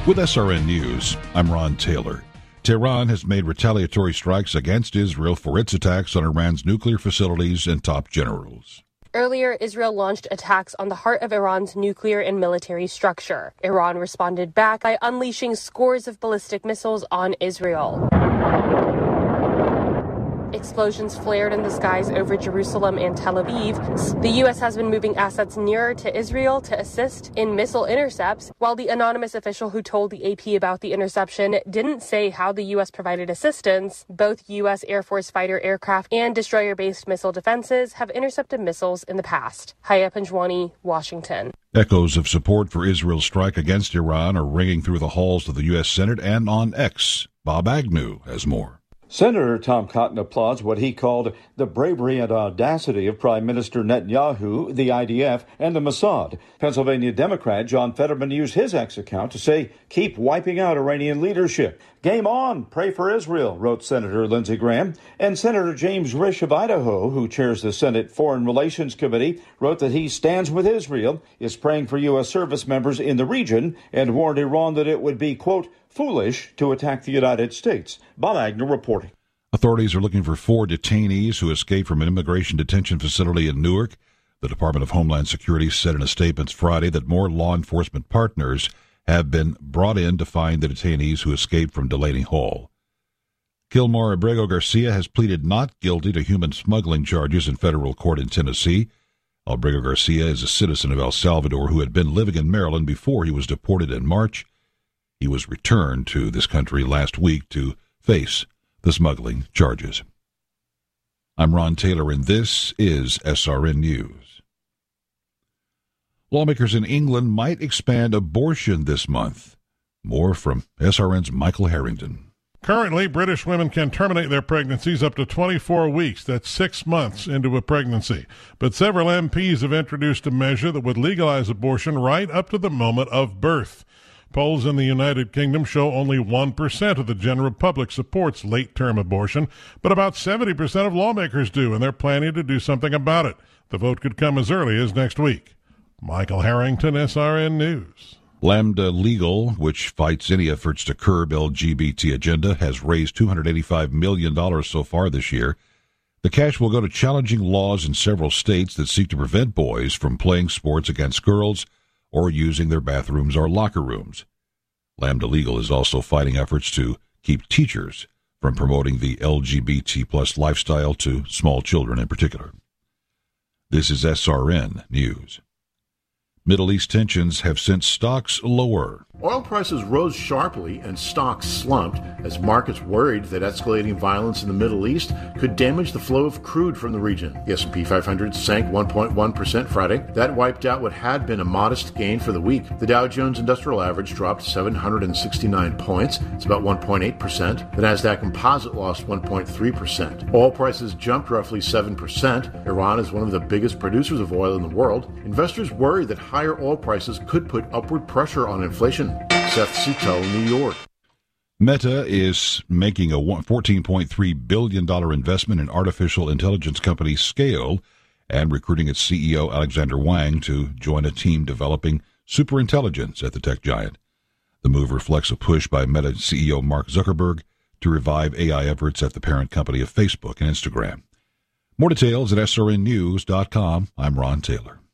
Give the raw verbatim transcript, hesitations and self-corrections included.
With S R N News, I'm Ron Taylor. Tehran has made retaliatory strikes against Israel for its attacks on Iran's nuclear facilities and top generals. Earlier, Israel launched attacks on the heart of Iran's nuclear and military structure. Iran responded back by unleashing scores of ballistic missiles on Israel. Explosions flared in the skies over Jerusalem and Tel Aviv. The U S has been moving assets nearer to Israel to assist in missile intercepts, while the anonymous official who told the A P about the interception didn't say how the U S provided assistance. Both U S Air Force fighter aircraft and destroyer-based missile defenses have intercepted missiles in the past. Haya Panjwani, Washington. Echoes of support for Israel's strike against Iran are ringing through the halls of the U S Senate and on X. Bob Agnew has more. Senator Tom Cotton applauds what he called the bravery and audacity of Prime Minister Netanyahu, the I D F, and the Mossad. Pennsylvania Democrat John Fetterman used his X account to say, keep wiping out Iranian leadership. Game on, pray for Israel, wrote Senator Lindsey Graham. And Senator James Risch of Idaho, who chairs the Senate Foreign Relations Committee, wrote that he stands with Israel, is praying for U S service members in the region, and warned Iran that it would be, quote, foolish to attack the United States. Bob Agnew reporting. Authorities are looking for four detainees who escaped from an immigration detention facility in Newark. The Department of Homeland Security said in a statement Friday that more law enforcement partners have been brought in to find the detainees who escaped from Delaney Hall. Gilmar Abrego Garcia has pleaded not guilty to human smuggling charges in federal court in Tennessee. Abrego Garcia is a citizen of El Salvador who had been living in Maryland before he was deported in March. He was returned to this country last week to face the smuggling charges. I'm Ron Taylor, and this is S R N News. Lawmakers in England might expand abortion this month. More from S R N's Michael Harrington. Currently, British women can terminate their pregnancies up to twenty-four weeks. That's six months into a pregnancy. But several M Ps have introduced a measure that would legalize abortion right up to the moment of birth. Polls in the United Kingdom show only one percent of the general public supports late-term abortion, but about seventy percent of lawmakers do, and they're planning to do something about it. The vote could come as early as next week. Michael Harrington, S R N News. Lambda Legal, which fights any efforts to curb L G B T agenda, has raised two hundred eighty-five million dollars so far this year. The cash will go to challenging laws in several states that seek to prevent boys from playing sports against girls or using their bathrooms or locker rooms. Lambda Legal is also fighting efforts to keep teachers from promoting the L G B T plus lifestyle to small children in particular. This is S R N News. Middle East tensions have sent stocks lower. Oil prices rose sharply and stocks slumped as markets worried that escalating violence in the Middle East could damage the flow of crude from the region. The S and P five hundred sank one point one percent Friday. That wiped out what had been a modest gain for the week. The Dow Jones Industrial Average dropped seven hundred sixty-nine points. It's about one point eight percent. The Nasdaq Composite lost one point three percent. Oil prices jumped roughly seven percent. Iran is one of the biggest producers of oil in the world. Investors worry that higher oil prices could put upward pressure on inflation. Seth Sito, New York. Meta is making a fourteen point three billion dollars investment in artificial intelligence company Scale and recruiting its C E O Alexander Wang to join a team developing superintelligence at the tech giant. The move reflects a push by Meta C E O Mark Zuckerberg to revive A I efforts at the parent company of Facebook and Instagram. More details at S R N news dot com. I'm Ron Taylor.